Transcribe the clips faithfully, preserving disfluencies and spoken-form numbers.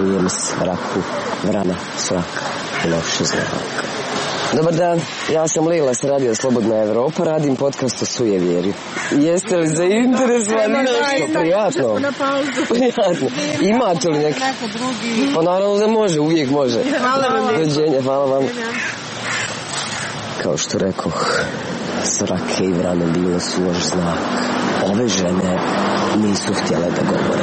Williams, Raku, Vrana, Srak, loši znak. Dobar dan, ja sam Lila s Radio Slobodna Evropa, radim podcast o sujevjerju. Jeste li zainteresovani nešto? Prijatno. Prijatno. Imate li neki? Pa naravno da može, uvijek može. Dođenje, hvala vam. Kao što rekoh, Srake i Vrane bilo su loš znak. Ove žene nisu htjele da govore.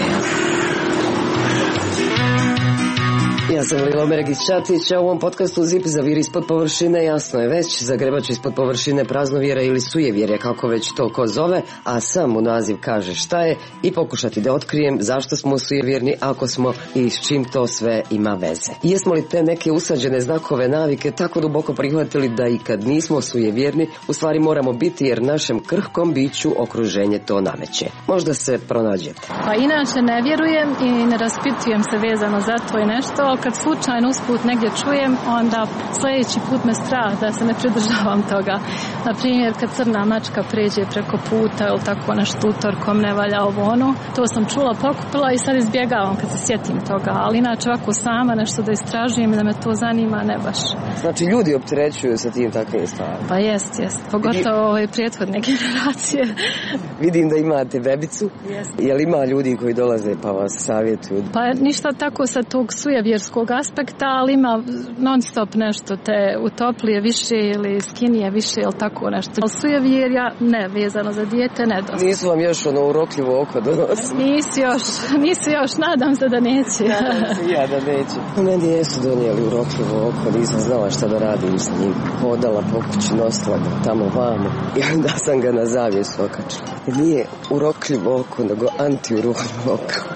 Ja sam Lila Omeregić-Čatić, a u ovom podcastu Zip zaviri ispod površine, jasno je već, zagrebač ispod površine praznovjera ili sujevjerja, kako već to ko zove, a sam u naziv kaže šta je i pokušati da otkrijem zašto smo sujevjerni, ako smo i s čim to sve ima veze. I jesmo li te neke usađene znakove navike tako duboko prihvatili da i kad nismo sujevjerni, u stvari moramo biti jer našem krhkom biću okruženje to nameće. Možda se pronađete. Pa inače ne vjerujem i ne raspitujem se vezano za to i nešto. Kad slučajno usput negdje čujem, onda sljedeći put me strah da se ne pridržavam toga. Na primjer, kad crna mačka pređe preko puta ili tako nešto utorkom ne valja ovo ono, to sam čula, pokupila i sad izbjegavam kad se sjetim toga. Ali inače ovako sama nešto da istražujem i da me to zanima, ne baš. Znači ljudi opterećuju sa tim takvim stvarima? Pa jest, jest. Pogotovo ove prethodne generacije. Vidim da imate bebicu. Jest. Jel ima ljudi koji dolaze pa vas savjetuju? Pa ništa tako sa tog sujevjerskog aspekta, ali ima non stop nešto, te utoplije više ili skinije više ili tako nešto. Ali sujevjerja ne, vezano za dijete ne dosta. Nisu vam još ono urokljivo oko donosi? Nisu još, nisu još, nadam se da neće. Nadam se ja da neće. Meni jesu donijeli urokljivo oko, nisam znala šta da radim s njim. Hodala po kući, nosila ga tamo vamo i onda sam ga na zavjesu okačila. Nije urokljivo oko, nego antiurokljivo oko.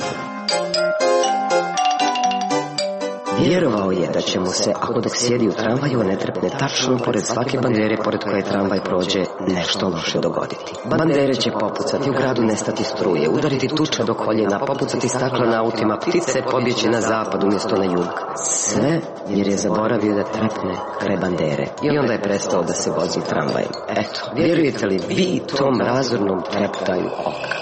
Vjerovao je da će mu se, ako dok sjedi u tramvaju ne trepne tačno pored svake bandere pored koje tramvaj prođe, nešto loše dogoditi. Bandere će popucati, u gradu nestati struje, udariti tuča do koljena, popucati stakla na autima, ptice pobjeći na zapad umjesto na jug. Sve jer je zaboravio da trepne kraj bandere i onda je prestao da se vozi tramvajem. Eto, vjerujete li vi tom razornom treptaju oka?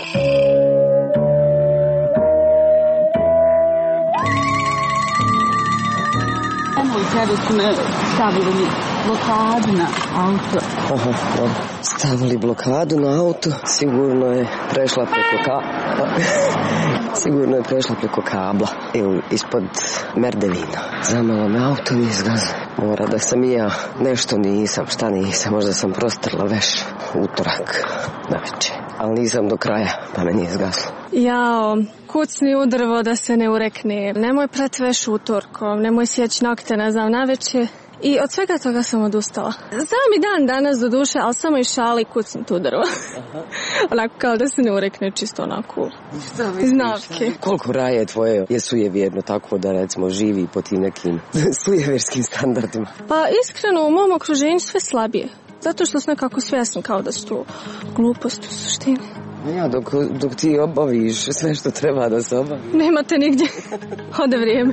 Kada su me stavili blokadu na auto. Aha, no. Stavili blokadu na auto, sigurno je prešla preko ka... sigurno je prešla preko kabla ili ispod merdevina. Zamalo me auto mi izgaze. Mora da sam i ja nešto nisam, šta nisam, možda sam prostrla veš utorak na večer. Ali nisam do kraja, pa me nije zgaslo. Jao, kucni u drvo da se ne urekne. Nemoj prat veš utorkom, nemoj sjeći nokte, ne znam, na večer. I od svega toga sam odustala. Znam i dan danas do duše, ali samo i šali kucni tu drvo. Onako kao da se ne urekne, čisto onako iz navke. Koliko raje tvoje je sujevjerno tako da recimo živi po tim nekim sujevjerskim standardima? Pa iskreno u mom okruženju sve slabije. Zato što sam nekako svjesna kao da su to gluposti u suštini. Ja, dok, dok ti obaviš sve što treba da se obavi. Nemate nigdje. Ode vrijeme.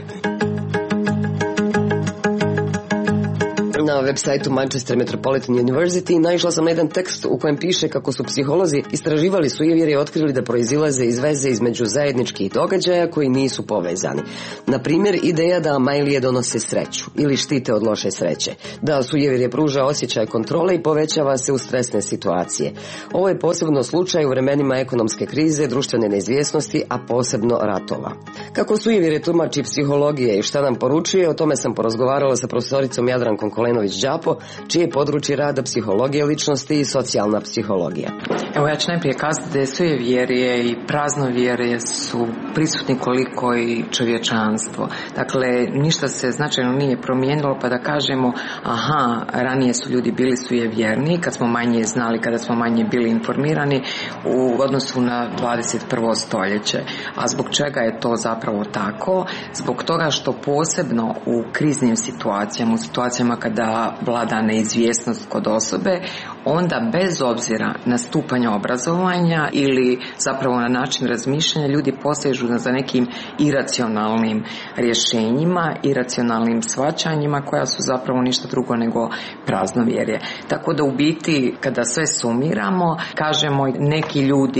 Na web sajtu Manchester Metropolitan University naišla sam na jedan tekst u kojem piše kako su psiholozi istraživali sujevjerje i otkrili da proizilaze iz veze između zajedničkih događaja koji nisu povezani. Na primjer, ideja da majlije donose sreću ili štite od loše sreće, da sujevjerje pruža osjećaj kontrole i povećava se u stresne situacije. Ovo je posebno slučaj u vremenima ekonomske krize, društvene neizvjesnosti, a posebno ratova. Kako sujevjerje tumači psihologije i šta nam poručuje, o tome sam porazgovarala sa profesoricom Jadrankom Kolenović-Đapo, čije je područje rada psihologije ličnosti i socijalna psihologija. Evo ja ću najprije kazati da je sujevjerje i praznovjerje su prisutni koliko i čovječanstvo. Dakle, ništa se značajno nije promijenilo pa da kažemo aha, ranije su ljudi bili sujevjerni, kad smo manje znali, kada smo manje bili informirani u odnosu na dvadeset prvo stoljeće. A zbog čega je to zapravo tako? Zbog toga što posebno u kriznim situacijama, u situacijama kada vlada neizvjesnost kod osobe, onda bez obzira na stupanje obrazovanja ili zapravo na način razmišljanja ljudi posežu za nekim iracionalnim rješenjima, iracionalnim shvaćanjima koja su zapravo ništa drugo nego praznovjerje. Tako da u biti kada sve sumiramo, kažemo neki ljudi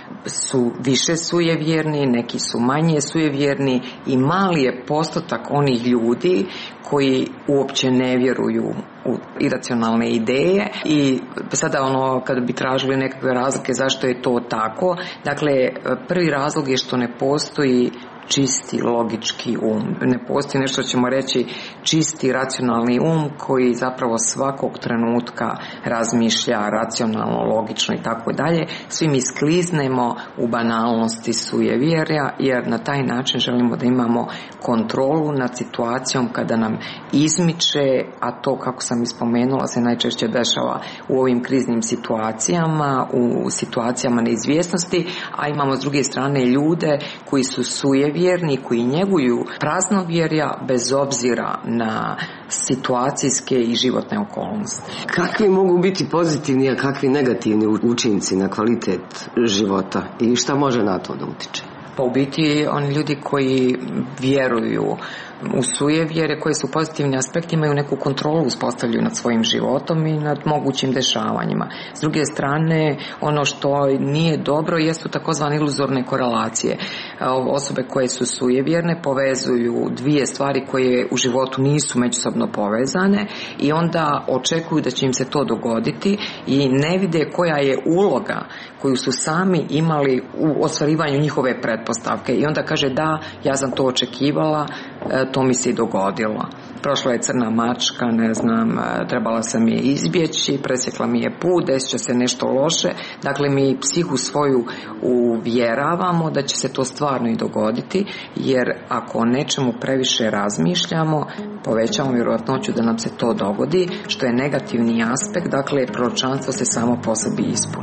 su više sujevjerni, neki su manje sujevjerni i mali je postotak onih ljudi koji uopće ne vjeruju u iracionalne ideje. I sada ono, kada bi tražili nekakve razlike zašto je to tako, dakle prvi razlog je što ne postoji čisti logički um. Ne postoji nešto, ćemo reći, čisti racionalni um koji zapravo svakog trenutka razmišlja racionalno, logično i tako dalje. Svi mi skliznemo u banalnosti sujevjerja, jer na taj način želimo da imamo kontrolu nad situacijom kada nam izmiče, a to, kako sam ispomenula, se najčešće dešava u ovim kriznim situacijama, u situacijama neizvjesnosti, a imamo s druge strane ljude koji su sujevjerni, vjerni, koji njeguju praznovjerja bez obzira na situacijske i životne okolnosti. Kakvi mogu biti pozitivni, a kakvi negativni učinci na kvalitet života i šta može na to da utiče? Pa u biti oni ljudi koji vjeruju u sujevjere, koje su pozitivni aspekti, imaju neku kontrolu uspostavljaju nad svojim životom i nad mogućim dešavanjima. S druge strane, ono što nije dobro jesu takozvane iluzorne korelacije. Osobe koje su sujevjerne povezuju dvije stvari koje u životu nisu međusobno povezane i onda očekuju da će im se to dogoditi i ne vide koja je uloga koju su sami imali u ostvarivanju njihove pretpostavke. I onda kaže da, ja sam to očekivala, to mi se i dogodilo. Prošla je crna mačka, ne znam, trebala sam je izbjeći, presjekla mi je put, desit će se nešto loše. Dakle, mi psihu svoju uvjeravamo da će se to stvarno i dogoditi, jer ako o nečemu previše razmišljamo, povećamo vjerojatnoću da nam se to dogodi, što je negativni aspekt, dakle, proročanstvo se samo po sebi ispuni.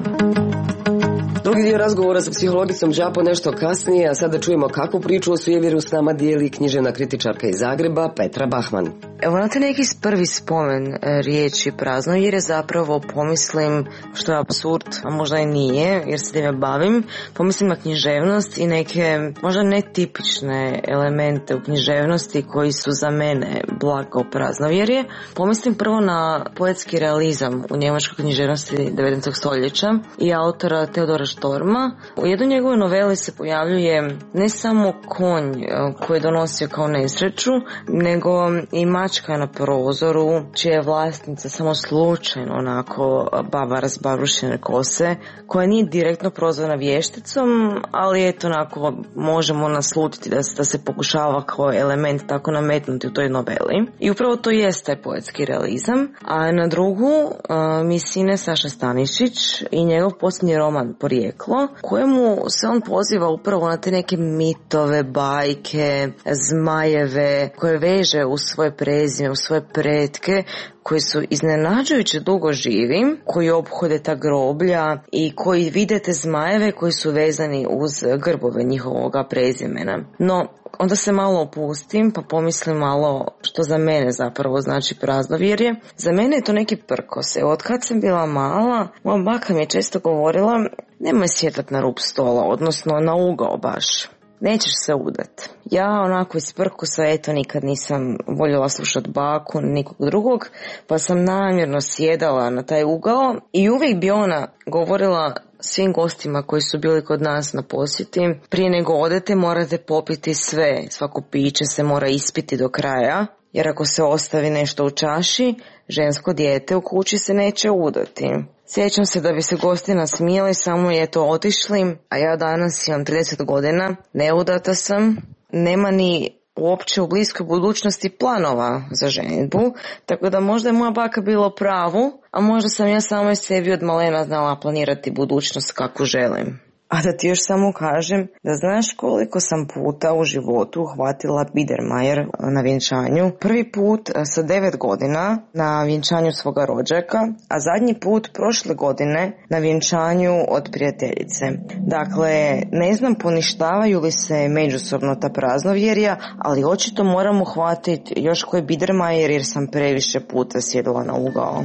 Drugi dio razgovora sa psihologicom Đapo nešto kasnije, a sada čujemo kakvu priču o sujevjeru s nama dijeli književna kritičarka iz Zagreba Petra Bahman. Evo na te neki prvi spomen riječi praznovjerje zapravo pomislim, što je apsurd, a možda i nije, jer se time bavim, pomislim na književnost i neke možda netipične elemente u književnosti koji su za mene blago praznovjerje. Pomislim prvo na poetski realizam u njemačkoj književnosti devetnaestog stoljeća i autora Teodora Štorma. U jednoj njegovoj noveli se pojavljuje ne samo konj koji je donosio kao nesreću, nego i mačka na prozoru, čija je vlasnica samo slučajno onako baba razbarušene kose, koja nije direktno prozvana vješticom, ali eto onako možemo naslutiti da se, da se pokušava kao element tako nametnuti u toj noveli. I upravo to jest taj poetski realizam. A na drugu uh, mi sine Saša Stanišić i njegov posljednji roman Porijeklo, kojemu se on poziva upravo na te neke mitove, bajke, zmajeve, koje veže u svoje prezime, u svoje pretke, koji su iznenađujuće dugo živi, koji ophode ta groblja i koji vide te zmajeve koji su vezani uz grbove njihovoga prezimena. No, onda se malo opustim pa pomislim malo što za mene zapravo znači praznovjerje. Za mene je to neki prkos. Evo, od kad sam bila mala, moja baka mi je često govorila nemoj sjetat na rub stola, odnosno na ugao baš. Nećeš se udat. Ja onako iz prkusa, eto, nikad nisam voljela slušati baku, nikog drugog, pa sam namjerno sjedala na taj ugao i uvijek bi ona govorila svim gostima koji su bili kod nas na posjeti, prije nego odete morate popiti sve, svako piće se mora ispiti do kraja, jer ako se ostavi nešto u čaši, žensko dijete u kući se neće udati. Sjećam se da bi se gosti nasmijali, samo je to otišli, a ja danas imam trideset godina, neudata sam, nema ni uopće u bliskoj budućnosti planova za ženidbu, tako da možda je moja baka bila u pravu, a možda sam ja samo i sebi od malena znala planirati budućnost kako želim. A da ti još samo kažem da znaš koliko sam puta u životu uhvatila Biedermeier na vjenčanju. Prvi put sa devet godina na vjenčanju svoga rođaka, a zadnji put prošle godine na vjenčanju od prijateljice. Dakle, ne znam poništavaju li se međusobno ta praznovjerja, ali očito moram uhvatiti još koji Biedermeier jer sam previše puta sjedila na ugao.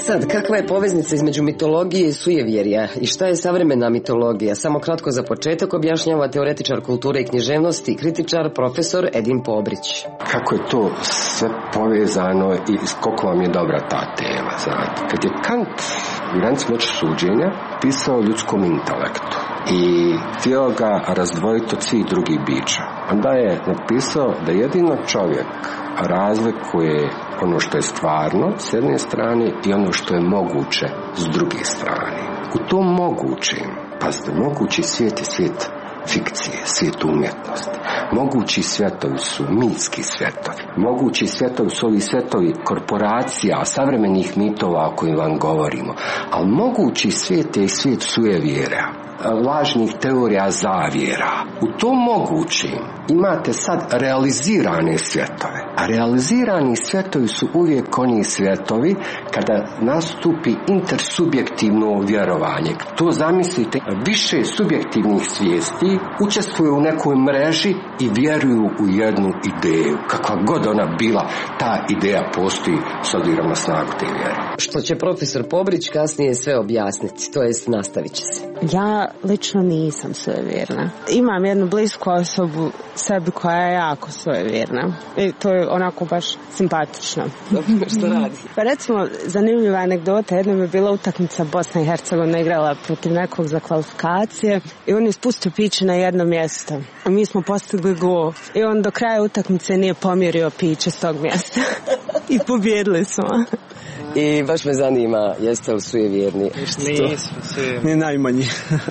sad, kakva je poveznica između mitologije i sujevjerja i šta je savremena mitologija? Samo kratko za početak objašnjava teoretičar kulture i književnosti, kritičar, profesor Edin Pobrić. Kako je to sve povezano i koliko vam je dobra ta tema, znate. Kad je Kant u Granici moći suđenja pisao o ljudskom intelektu i htio ga razdvojiti od svih drugih bića, onda je napisao da jedino čovjek razlikuje ono što je stvarno s jedne strane i ono što je moguće s druge strane. U tom mogućem, pazite, mogući svijet je svijet fikcije, svijet umjetnosti. Mogući svjetovi su mitski svjetovi. Mogući svjetovi su ovi svjetovi korporacija, savremenih mitova o kojim vam govorimo. Ali mogući svijet je i svijet sujevjera, lažnih teorija zavjera. U tom mogućim imate sad realizirane svjetove. A realizirani svjetovi su uvijek oni svjetovi kada nastupi intersubjektivno vjerovanje. To zamislite, više subjektivnih svijesti učestvuju u nekoj mreži i vjeruju u jednu ideju. Kakva god ona bila, ta ideja postoji s obzirom na snagu te vjere. Što će profesor Pobrić kasnije sve objasniti, to jest nastavit će se. Ja lično nisam sujevjerna. Imam jednu blisku osobu sebi koja je jako sujevjerna. I to je onako baš simpatično. Što radi? Pa recimo, zanimljiva anegdota, jednom je bila utakmica Bosna i Hercegovina igrala protiv nekog za kvalifikacije i on je spustio piće na jedno mjesto. A mi smo postigli gol. I on do kraja utakmice nije pomjerio piće s tog mjesta. I pobjedili smo. I baš me zanima, jeste li sujevjerni? Nismo sujevjerni. Ni najmanji.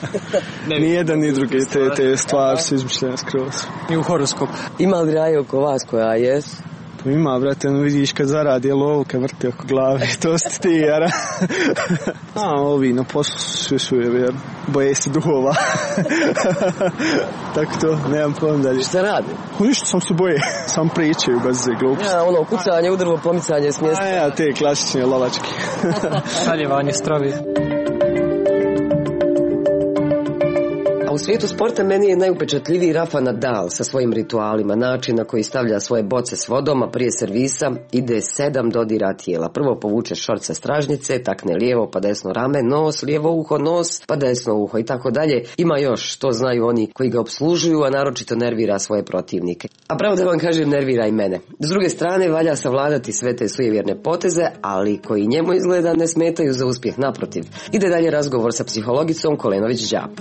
Ni jedan ni drugi, te, te stvari su izmišljene skroz. I u horoskopu. Ima li raje oko vas koja jesu? Pa ima, brate, no vidiš kad zaradi lovu, kad vrti oko glave, to ste ti, jara. A, ovi na poslu su svi sujevjerni. Boje se duhova. Tako to, nemam problem dalje. Šta radi? O, ništa, sam se boje. Sam pričaju bez gluposti. Ja, ono, kucanje, udrvo, pomicanje s mjesta. A ja, te klasične lovačke. Šaljevanje strovi. U svijetu sporta meni je najupečatljiviji Rafa Nadal sa svojim ritualima, način na koji stavlja svoje boce s vodom, a prije servisa ide sedam dodira tijela. Prvo povuče šort sa stražnjice, takne lijevo pa desno rame, nos, lijevo uho, nos, pa desno uho i tako dalje. Ima još, to znaju oni koji ga obslužuju, a naročito nervira svoje protivnike. A pravo da vam kažem, nervira i mene. S druge strane, valja savladati sve te sujevjerne poteze, ali koji njemu izgleda ne smetaju za uspjeh, naprotiv. Ide dalje razgovor sa psihologicom Kolenović-Đapo.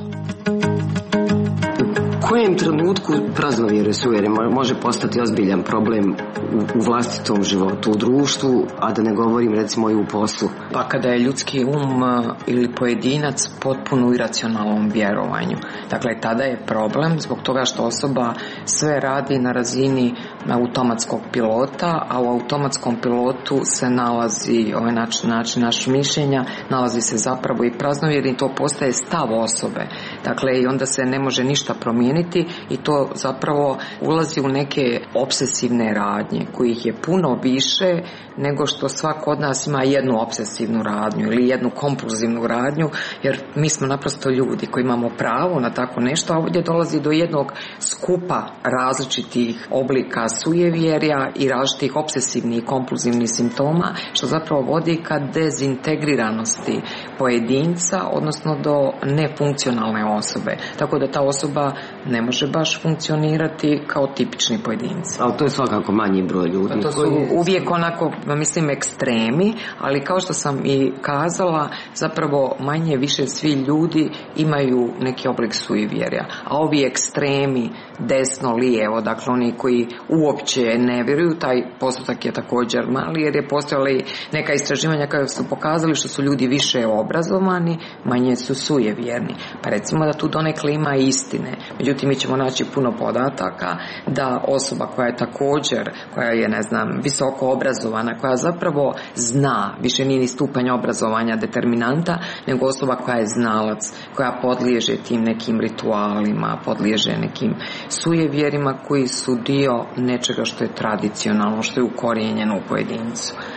U kojem trenutku praznovjere sujevjerje može postati ozbiljan problem u, u vlastitom životu, u društvu, a da ne govorim recimo i u poslu? Pa kada je ljudski um ili pojedinac potpuno u iracionalnom vjerovanju. Dakle, tada je problem zbog toga što osoba sve radi na razini automatskog pilota, a u automatskom pilotu se nalazi ovaj način, način našeg mišljenja, nalazi se zapravo i praznovjerje i to postaje stav osobe. Dakle, i onda se ne može ništa promijeniti i to zapravo ulazi u neke obsesivne radnje kojih je puno više nego što svako od nas ima jednu obsesivnu radnju ili jednu kompulzivnu radnju, jer mi smo naprosto ljudi koji imamo pravo na tako nešto, a ovdje dolazi do jednog skupa različitih oblika sujevjerja i različitih obsesivnih i kompulzivnih simptoma, što zapravo vodi ka dezintegriranosti pojedinca, odnosno do nefunkcionalne osobe. Tako da ta osoba ne može baš funkcionirati kao tipični pojedinci. Ali to je svakako manji broj ljudi. To su uvijek onako, mislim, ekstremi, ali kao što sam i kazala, zapravo manje više svi ljudi imaju neki oblik sujevjerja. A ovi ekstremi, desno, lijevo, dakle oni koji uopće ne vjeruju, taj postotak je također mali, jer je postojala i neka istraživanja koja su pokazali što su ljudi više obrazovani, manje su sujevjerni. Pa recimo da tu donekle ima istine. Međutim, mi ćemo naći puno podataka da osoba koja je također, koja je, ne znam, visoko obrazovana, koja zapravo zna, više nije ni stupanj obrazovanja determinanta, nego osoba koja je znalac, koja podliježe tim nekim ritualima, podliježe nekim sujevjerima koji su dio nečega što je tradicionalno, što je ukorijenjeno u pojedincu.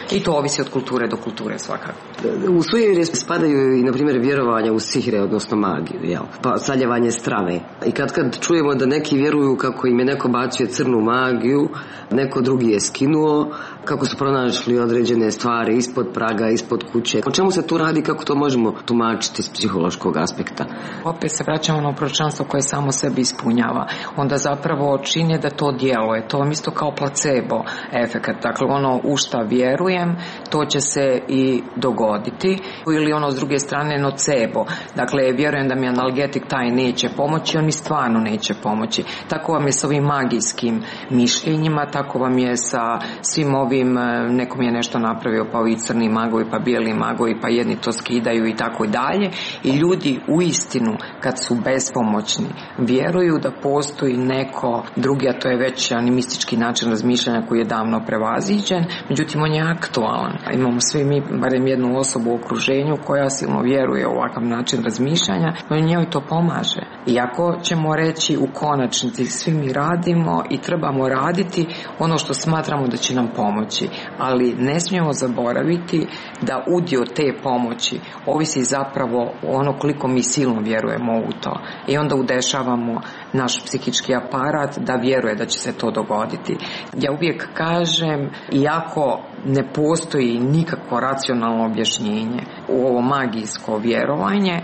I to ovisi od kulture do kulture svakako. U sujevjerje spadaju i, na primjer, vjerovanja u sihre, odnosno magiju, jel? Pa saljevanje strave. I kad kad čujemo da neki vjeruju kako im je neko bacio crnu magiju, neko drugi je skinuo, kako su pronašli određene stvari ispod praga, ispod kuće. O čemu se tu radi, kako to možemo tumačiti s psihološkog aspekta? Opet se vraćamo na proročanstvo koje samo sebi ispunjava. Onda zapravo čini da to djeluje. To vam isto kao placebo efekat. Dakle, ono u šta vjerujem, to će se i dogoditi. Ili ono s druge strane nocebo. Dakle, vjerujem da mi analgetik taj neće pomoći, on mi stvarno neće pomoći. Tako vam je s ovim magijskim mišljenjima, tako vam je sa svim ovim, nekom je nešto napravio, pa ovi crni magovi, pa bijeli magovi, pa jedni to skidaju i tako dalje. I ljudi u istinu, kad su bespomoćni, vjeruju da postoji neko drugi, a to je već animistički način razmišljanja koji je davno prevaziđen, međutim on je aktualan. Imamo svi mi barem jednu osobu u okruženju koja silno vjeruje u ovakav način razmišljanja, no njoj to pomaže. Iako ćemo reći u konačnici svi mi radimo i trebamo raditi ono što smatramo da će nam pomoći, ali ne smijemo zaboraviti da udio te pomoći ovisi zapravo ono koliko mi silno vjerujemo u to. I onda udešavamo naš psihički aparat da vjeruje da će se to dogoditi. Ja uvijek kažem, iako ne postoji nikakvo racionalno objašnjenje u ovo magijsko vjerovanje,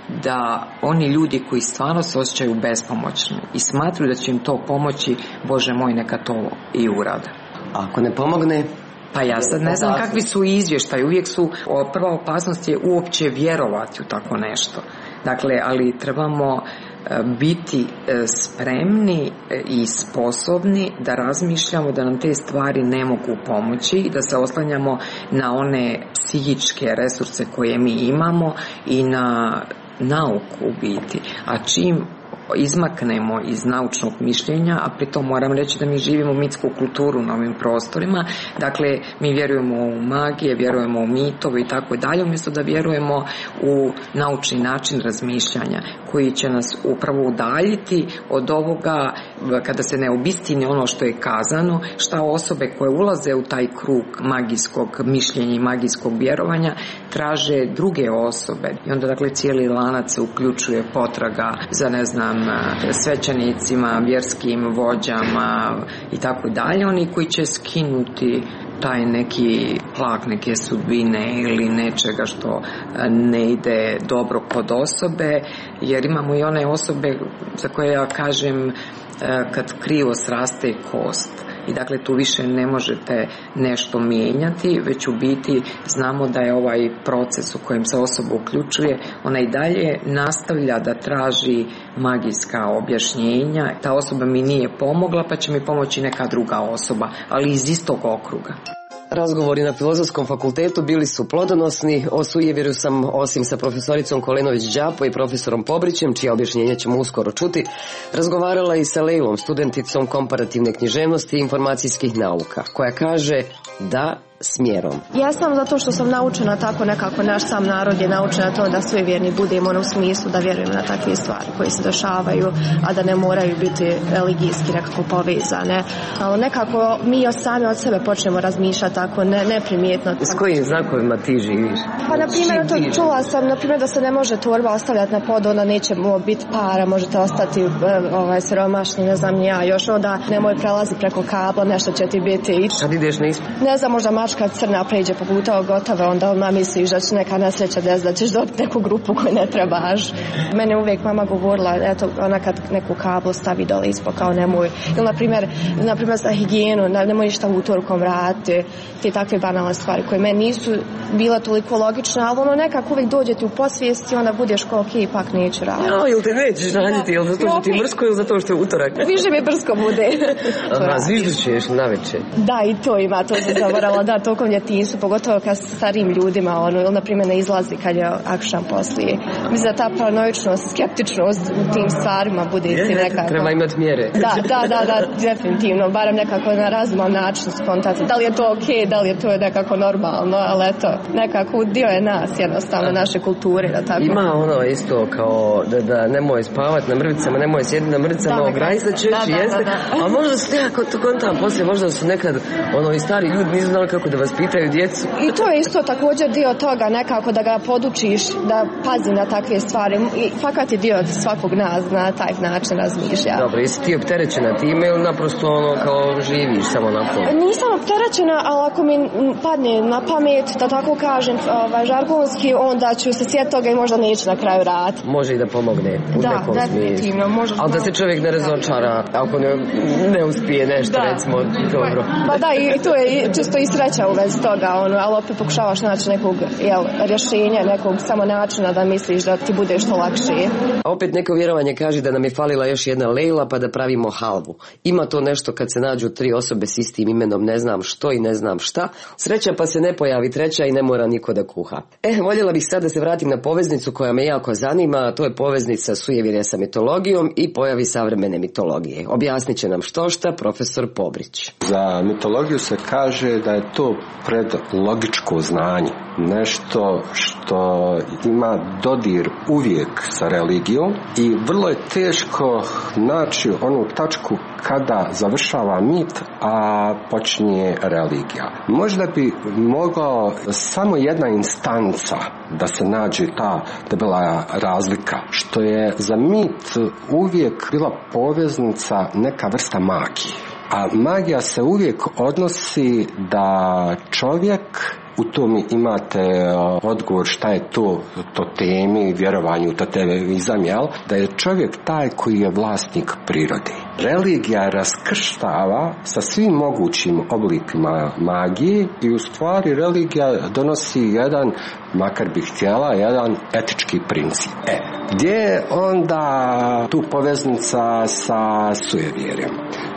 da oni ljudi koji stvarno se osjećaju bespomoćni i smatruju da će im to pomoći, Bože moj, neka to i urade. Ako ne pomogne? Pa ja sad ne znam kakvi su izvještaji. Uvijek su, prva opasnost je uopće vjerovati u tako nešto. Dakle, ali trebamo biti spremni i sposobni da razmišljamo da nam te stvari ne mogu pomoći i da se oslanjamo na one psihičke resurse koje mi imamo i na nauku u biti. A čim izmaknemo iz naučnog mišljenja, a pritom moram reći da mi živimo mitsku kulturu na ovim prostorima, dakle mi vjerujemo u magije, vjerujemo u mitove i tako dalje, umjesto da vjerujemo u naučni način razmišljanja koji će nas upravo udaljiti od ovoga kada se ne obistini ono što je kazano, šta osobe koje ulaze u taj krug magijskog mišljenja i magijskog vjerovanja traže druge osobe. I onda dakle cijeli lanac se uključuje potraga za, ne znam, svećenicima, vjerskim vođama i tako dalje, oni koji će skinuti taj neki plak neke sudbine ili nečega što ne ide dobro kod osobe, jer imamo i one osobe za koje ja kažem kad krivo sraste kost. I dakle tu više ne možete nešto mijenjati, već u biti znamo da je ovaj proces u kojem se osoba uključuje, ona i dalje nastavlja da traži magijska objašnjenja. Ta osoba mi nije pomogla, pa će mi pomoći neka druga osoba, ali iz istog okruga. Razgovori na Filozofskom fakultetu bili su plodonosni. O sujevjeru sam, osim sa profesoricom Kolenović-Đapo i profesorom Pobrićem, čija objašnjenja ćemo uskoro čuti, razgovarala i sa Lejlom, studenticom komparativne književnosti i informacijskih nauka, koja kaže da smjerom. Ja sam zato što sam naučena tako nekako, naš sam narod je naučen na to da svi vjerni budemo u smislu da vjerujemo na takve stvari koje se dešavaju, a da ne moraju biti religijski nekako povezane. Ali nekako mi sami od sebe počnemo razmišljati tako ne, neprimjetno. S kojim znakovima ti živiš? Pa na primjer, to čula sam, na primjer da se ne može torba ostavljati na podu, onda neće mu biti para, možete ostati ovaj, siromašni, ne znam ja, još onda nemoj prelazi preko kabla, nešto će ti biti. Kad ideš na ispit? Ne znam, možda mačka crna pređe po puta gotove, onda odmah misliš da će neka nesreća des, da ćeš dobiti neku grupu koju ne trebaš. Mene uvijek mama govorila, eto, ona kad neku kablu stavi dole ispod, kao nemoj. Ili, na primjer, na primjer za higijenu, nemoj ništa utorkom vratiti, te takve banalne stvari koje meni nisu bila toliko logične, ali ono nekako uvijek dođe ti u posvijesti, onda budeš kao, ok, ipak neću raditi. No, ili te nećeš raditi, ili zato što ti je mrsko, ili zato što je utorak? Više mi brsko bude. Aha, zviždućeš na večer. Da, i to ima, to sam zaboravila, da, tokom djetinjstvu, pogotovo kad starijim ljudima, ono, ili na primjer ne izlazi kad je akšam poslije. Mislim da ta paranoičnost, skeptičnost u tim stvarima bude si nekako. Treba imati mjere. Da, da, da, da, definitivno, barem nekako na razuman način skontati. Da li je to ok, da li je to nekako normalno, ali eto, nekako dio je nas, jednostavno, naše kulture, da tako. Ima ono isto kao da, da nemoj spavati na mrvicama, nemoj sjediti na mrvicama, ograj se češći, jeste. A možda se nekako to kontam poslije, možda su nekad ono i stari ljudi nisu znali kako kako da vas pitaju djecu. I to je isto također dio toga, nekako da ga podučiš da pazi na takve stvari. I fakat je dio svakog nas na taj način razmišlja. Dobro, jesi ti opterećena time ili naprosto ono kao živiš samo na to? Nisam opterećena, ali ako mi padne na pamet, da tako kažem, ovaj, žargonski, onda ću se sjetiti toga i možda neću na kraju raditi. Može i da pomogne. U da, nekom definitivno. Ali da se čovjek ne razočara ako ne, ne uspije nešto, da. Recimo, dobro. Pa da, i tu je čisto i sreća u vezi toga, ono, ali opet pokušavaš naći nekog jel, rješenja, nekog samo načina da misliš da ti bude što lakše. A opet neko vjerovanje kaže da nam je falila još jedna Lejla pa da pravimo halvu. Ima to nešto kad se nađu tri osobe s istim imenom, ne znam što i ne znam šta. Sreća pa se ne pojavi treća i ne mora niko da kuha. E, voljela bih sad da se vratim na poveznicu koja me jako zanima, a to je poveznica sujevjerja sa mitologijom i pojavi savremene mitologije. Objasnit će nam što šta profesor Pobrić. Za mitologiju se kaže da je to predlogičko znanje. Nešto što ima dodir uvijek sa religijom i vrlo je teško naći onu tačku kada završava mit, a počinje religija. Možda bi mogao samo jedna instanca da se nađe ta debela razlika, što je za mit uvijek bila poveznica neka vrsta magije. A magija se uvijek odnosi da čovjek, u tom imate odgovor šta je to, to temi, vjerovanju, to tevezam, jel? Da je čovjek taj koji je vlasnik prirode. Religija raskrštava sa svim mogućim oblikima magije i u stvari religija donosi jedan, makar bi htjela, jedan etički princip. E, gdje je onda tu poveznica sa sujevjerjem?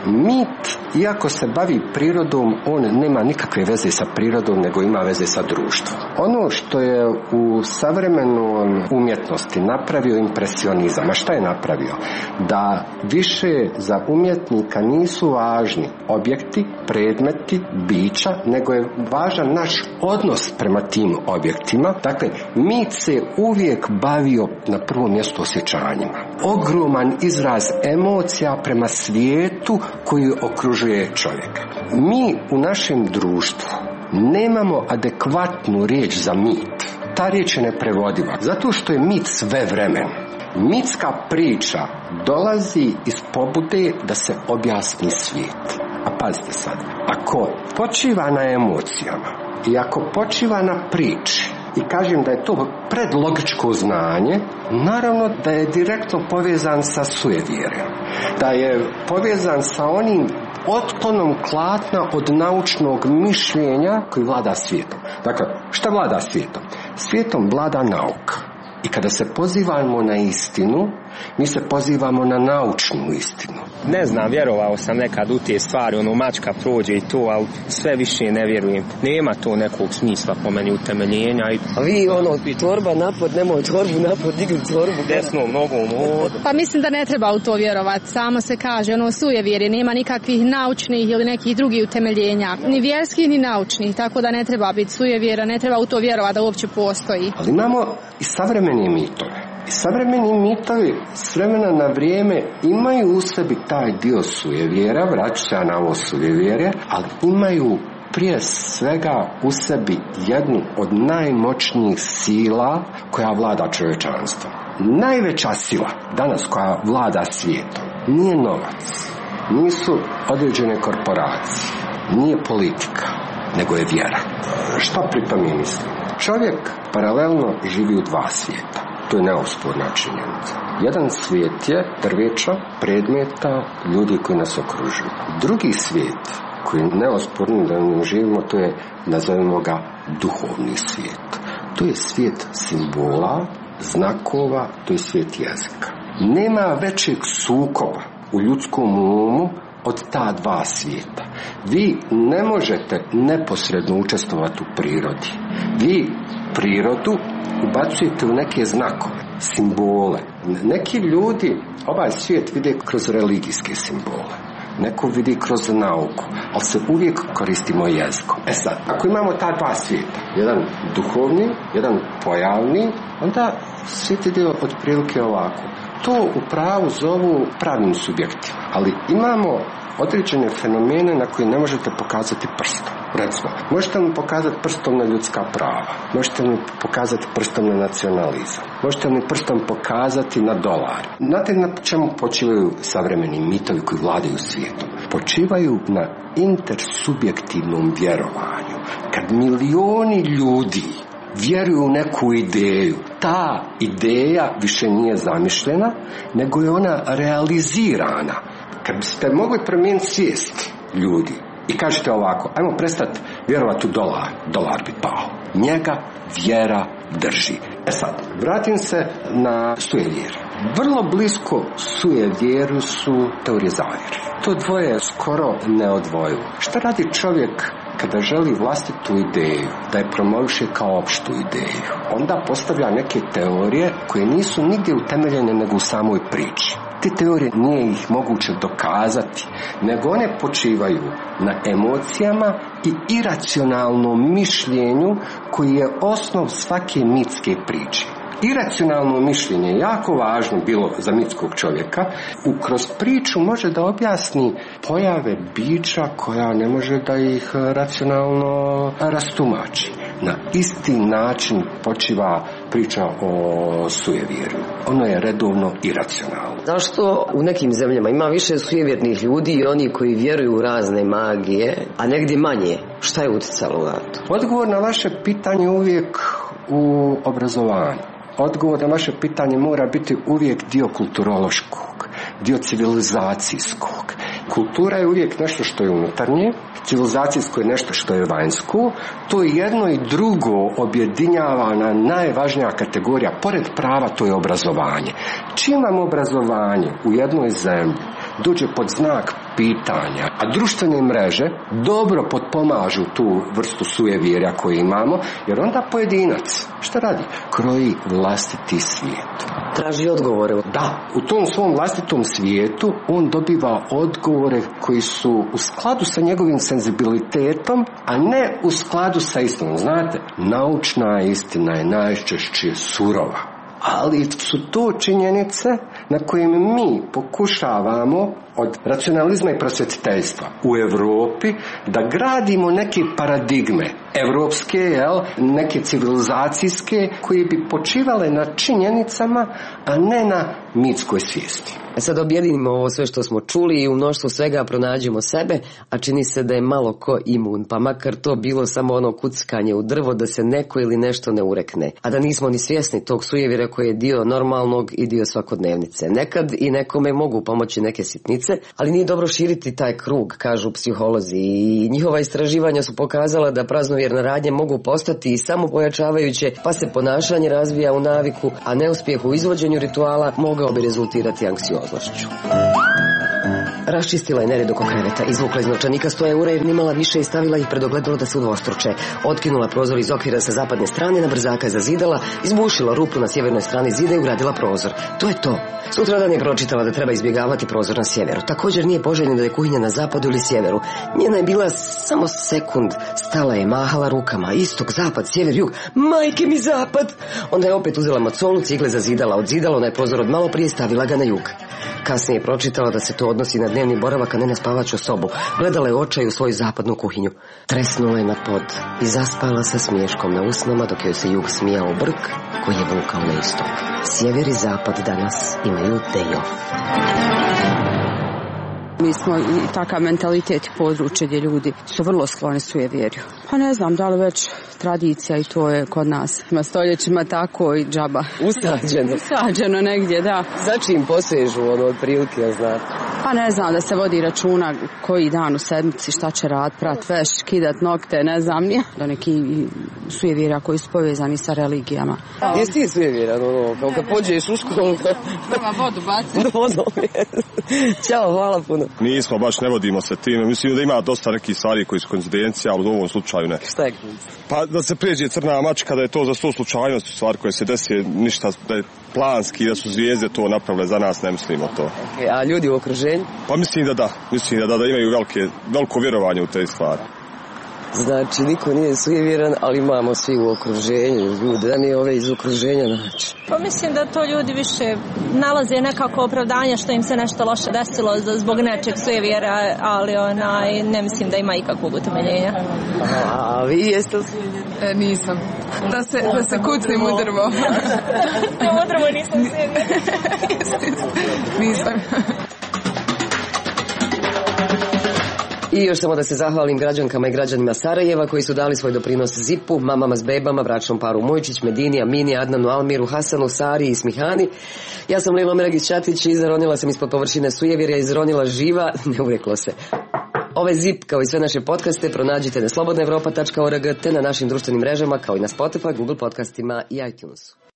Mit, iako se bavi prirodom, on nema nikakve veze sa prirodom, nego ima veze sa društvom. Ono što je u savremenoj umjetnosti napravio impresionizam, a šta je napravio? Da više za umjetnika nisu važni objekti, predmeti, bića, nego je važan naš odnos prema tim objektima. Dakle, mit se uvijek bavio na prvom mjestu osjećanjima. Ogroman izraz emocija prema svijetu koji okružuje čovjeka. Mi u našem društvu nemamo adekvatnu riječ za mit. Ta riječ je neprevodiva, zato što je mit sve vremen. Mitska priča dolazi iz pobude da se objasni svijet. A pazite sad, ako počiva na emocijama i ako počiva na priči, i kažem da je to predlogičko znanje, naravno da je direktno povezan sa sujevjerjem, da je povezan sa onim otklonom klatna od naučnog mišljenja koji vlada svijetom. Dakle, šta vlada svijetom? Svijetom vlada nauka. I kada se pozivamo na istinu, mi se pozivamo na naučnu istinu. Ne znam, vjerovao sam nekad u te stvari, ono mačka prođe i to, ali sve više ne vjerujem. Nema to nekog smisla po meni utemeljenja. I... A vi ono, torba napod, nemoj torbu napod, digli torbu. Desnom nogom od. Pa mislim da ne treba u to vjerovati. Samo se kaže, ono sujevjerje, nema nikakvih naučnih ili nekih drugih utemeljenja. Ni vjerskih, ni naučnih, tako da ne treba biti sujevjera, ne treba u to vjerovati da uopće postoji. Ali imamo i savremene mitove. I savremeni mitovi s vremena na vrijeme imaju u sebi taj dio sujevjera, vraću se na ovo sujevjerje, ali imaju prije svega u sebi jednu od najmoćnijih sila koja vlada čovječanstvom. Najveća sila danas koja vlada svijetom nije novac, nisu određene korporacije, nije politika, nego je vjera. Šta pri tome mislim? Čovjek paralelno živi u dva svijeta. To je neosporna činjenica. Jedan svijet je drveća, predmeta, ljudi koji nas okružuju. Drugi svijet koji je neosporno da mi živimo, to je, nazovimo ga, duhovni svijet. To je svijet simbola, znakova, to je svijet jezika. Nema većeg sukoba u ljudskom umu od ta dva svijeta. Vi ne možete neposredno učestvovati u prirodi. Vi prirodu ubacujete u neke znakove, simbole. Neki ljudi ovaj svijet vide kroz religijske simbole, neko vidi kroz nauku, ali se uvijek koristimo jezikom. E sad, ako imamo ta dva svijeta, jedan duhovni, jedan pojavni, onda svijet ide otprilike ovako. To u pravu zovu pravim subjektima, ali imamo određene fenomene na koje ne možete pokazati prstom. Recimo, možete mi pokazati prstom na ljudska prava, možete mi pokazati prstom na nacionalizam, možete mi prstom pokazati na dolar. Znate na čemu počivaju savremeni mitovi koji vladaju svijetom? Počivaju na intersubjektivnom vjerovanju. Kad milioni ljudi vjeruju u neku ideju, ta ideja više nije zamišljena, nego je ona realizirana. Kad biste mogli promijeniti svijest ljudi i kažete ovako, ajmo prestati vjerovati u dolar, dolar bi pao. Njega vjera drži. E sad, vratim se na sujevjeru. Vrlo blisko sujevjeru su teorije zavjere. To dvoje je skoro neodvojivo. Šta radi čovjek kada želi vlastitu ideju, da je promoviše kao opštu ideju? Onda postavlja neke teorije koje nisu nigdje utemeljene nego u samoj priči. Te teorije nije ih moguće dokazati, nego one počivaju na emocijama i iracionalnom mišljenju koji je osnov svake mitske priče. Iracionalno mišljenje je jako važno bilo za mitskog čovjeka. U kroz priču može da objasni pojave bića koja ne može da ih racionalno rastumači. Na isti način počiva priča o sujevjeru. Ono je redovno iracionalno. Zašto u nekim zemljama ima više sujevjernih ljudi i oni koji vjeruju u razne magije, a negdje manje? Šta je utjecalo na to? Odgovor na vaše pitanje uvijek u obrazovanju. Odgovor na vaše pitanje mora biti uvijek dio kulturološkog, dio civilizacijskog. Kultura je uvijek nešto što je unutarnje, civilizacijsko je nešto što je vanjsko. To jedno i drugo objedinjava na najvažnija kategorija, pored prava, to je obrazovanje. Čim vam obrazovanje u jednoj zemlji dođe pod znak pitanja, a društvene mreže dobro potpomažu tu vrstu sujevjerja koju imamo, jer onda pojedinac, šta radi? Kroji vlastiti svijet. Traži odgovore. Da, u tom svom vlastitom svijetu on dobiva odgovore koji su u skladu sa njegovim senzibilitetom, a ne u skladu sa istinom. Znate, naučna istina je najčešće surova. Ali su to činjenice na kojim mi pokušavamo od racionalizma i prosvjetiteljstva u Europi da gradimo neke paradigme evropske, jel, neke civilizacijske koje bi počivale na činjenicama, a ne na mitskoj svijesti. E sad objedinimo ovo sve što smo čuli i u mnoštvu svega pronađemo sebe, a čini se da je malo ko imun, pa makar to bilo samo ono kuckanje u drvo da se neko ili nešto ne urekne, a da nismo ni svjesni tog sujevjera koji je dio normalnog i dio svakodnevnice. Nekad i nekome mogu pomoći neke sitnice, ali nije dobro širiti taj krug, kažu psiholozi, i njihova istraživanja su pokazala da praznovjerne radnje mogu postati i samo pojačavajuće, pa se ponašanje razvija u naviku, a neuspjeh u izvođenju rituala mogao bi rezultirati anksioznošću. Raščistila je nered oko kreveta, izvukla iz novčanika sto eura jer nimala više i stavila ih pred ogledalo da se udvostruče. Otkinula prozor iz okvira sa zapadne strane, na brzaka je zazidala, izbušila rupu na sjevernoj strani zida i ugradila prozor. To je to. Sutradan je pročitala da treba izbjegavati prozor na sjeveru. Također nije poželjno da je kuhinja na zapadu ili sjeveru. Njena je bila samo sekund. Stala je, mahala rukama. Istok, zapad, sjever, jug. Majke mi zapad! Onda je opet uzela macolu, cigle zazidala. Odzidala onaj prozor od malo prije, stavila ga na jug. Kasnije je pročitala da se to odnosi na dnevni boravak, a ne na spavaću sobu. Gledala je očaj u svoju zapadnu kuhinju. Tresnula je na pod i zaspala sa smiješkom na usnama dok joj se jug smijao brk koji je vukao na istok. Sjever i zapad danas imaju day off. Mi smo i takav mentalitet i područje gdje ljudi su vrlo skloni sujevjerju. Pa ne znam, da li već tradicija i to je kod nas. Ima stoljećima tako i džaba. Usađeno. Usađeno negdje, da. Za čim posežu ono od prilike, ja znam? Pa ne znam, da se vodi računa koji dan u sedmici, šta će rad, prat veš, kidat nokte, ne znam, nije. Do neki sujevjerja koji su povezani sa religijama. Jesi ti sujevjeran, ono, kao kad pođeš u školu? Prva vodu bacim. Vodom, Ćao, hvala puno. Nismo, baš ne vodimo se time. Mislim da ima dosta nekih stvari koji su koincidencija, ali u ovom slučaju ne. Šta je koincidencija? Pa da se pređe crna mačka, da je to za sto slučajnosti stvari koje se desi, ništa, da je planski, da su zvijezde to napravile za nas, ne mislimo to. Okay, a ljudi u okruženju? Pa mislim da da, mislim da da, da imaju velike, veliko vjerovanje u te stvari. Znači, niko nije sujevjeran, ali imamo svi u okruženju ljude, da nije ove iz okruženja naći. Pa mislim da to ljudi više nalaze nekako opravdanje što im se nešto loše desilo zbog nečeg sujevjera, ali onaj, ne mislim da ima ikakvog utemeljenja. A vi jeste li sujevjeri? E, nisam. Da se, da se kucim u drvo. Ne, u drvo nisam sujevjera. Nisam. I još samo da se zahvalim građankama i građanima Sarajeva koji su dali svoj doprinos Zipu, mamama s bebama, bračnom paru Mojčić, Medini, Amini, Adnanu, Almiru, Hasanu, Sari i Smihani. Ja sam Lilo Meragić-Čatić i zaronila sam ispod površine sujevjerja, izronila živa, ne ureklo se. Ovaj Zip, kao i sve naše podcaste, pronađite na slobodna evropa tačka org te na našim društvenim mrežama, kao i na Spotify, Google podcastima i iTunesu.